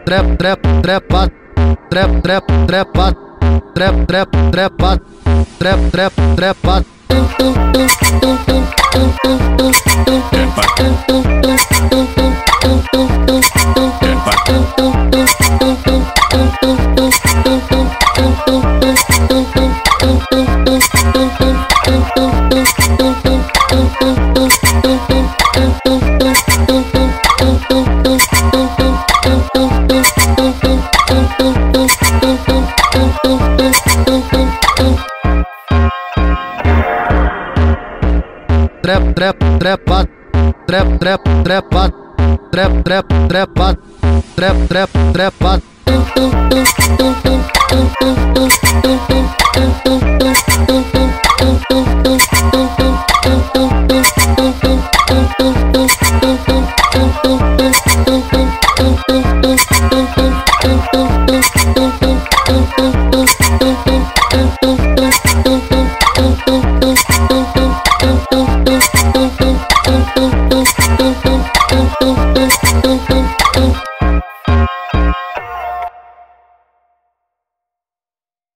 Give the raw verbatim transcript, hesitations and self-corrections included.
trep, trep, trepa, trep, trep, trepa, trep, trep, trepa, trep, trep, trepa. Trep, trep, trepa, trep, trep, trepa, trep, trep, trepa, trep, trep, trepa.